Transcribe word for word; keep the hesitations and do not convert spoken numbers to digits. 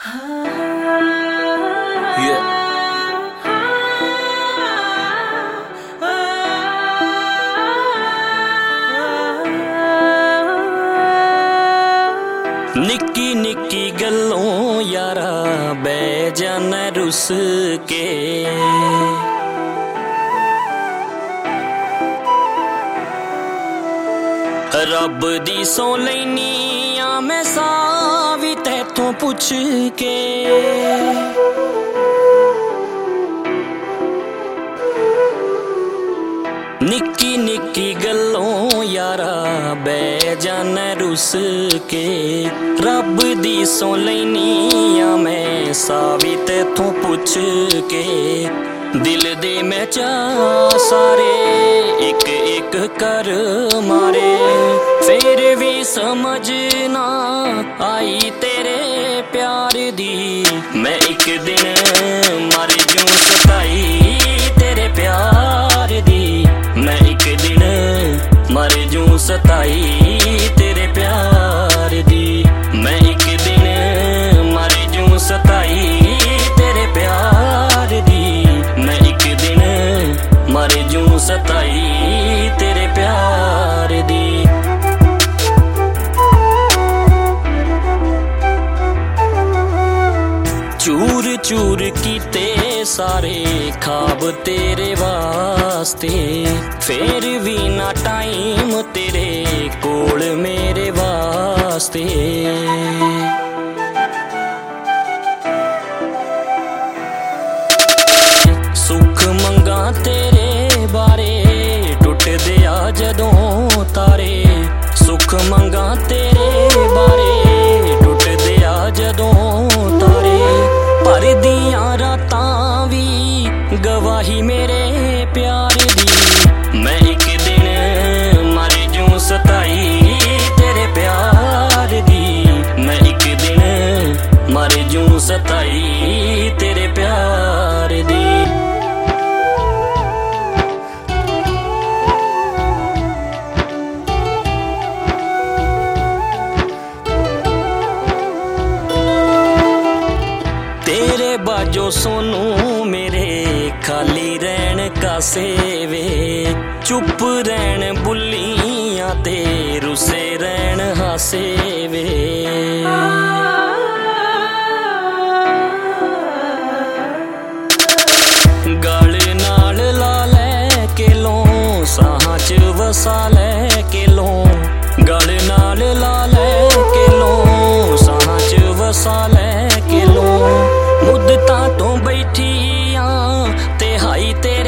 निक्की निक्की गल्लों यारा बह जाना रुस के, रब दी सौ लैनी आ मैं सावी तैथों पुछ के। निक्की निक्की गल्लों यारा बह जाना रुस के, रब दी सौ लैनी आ मैं सावी तैथों पुछ के। दिल दे मैं चा सारे एक एक कर मारे, फिर भी समझ ना आई तेरे प्यार दी। मैं एक दिन मर जूं सताई तेरे प्यार दी, मैं एक दिन मर जूं सताई तेरे प्यार दी। मैं एक दिन मर जूं सताई तेरे प्यार दी, मैं एक दिन मर जूं सताई तेरे प्यार दी। चूर चूर कीते सारे ख्वाब तेरे वास्ते, फिर भी ना टाइम तेरे कोल मेरे वास्ते। सुख मंगा तेरे बारे टुट दिया जदों तारे, सुख मंगा तेरे बारे टुट दिया जदों तारे। पर दियां रातां भी गवाही मेरे प्यार दी, मैं एक दिन मर जूं सताई तेरे प्यार दी। मैं एक दिन मर जूं सताई तेरे प्यार दी। तेरे बाजो सोनू मेरे खाली रहन कासे वे, चुप रहन बुल्लियां ते रुसे रहन हासे वे। गल नाल ला लै केलों साहां च वसा लै केलों, गल नाल ला लै केलों साहां च वसा लै केलों। मुद्दतां तो बैठी आ ते हाई ते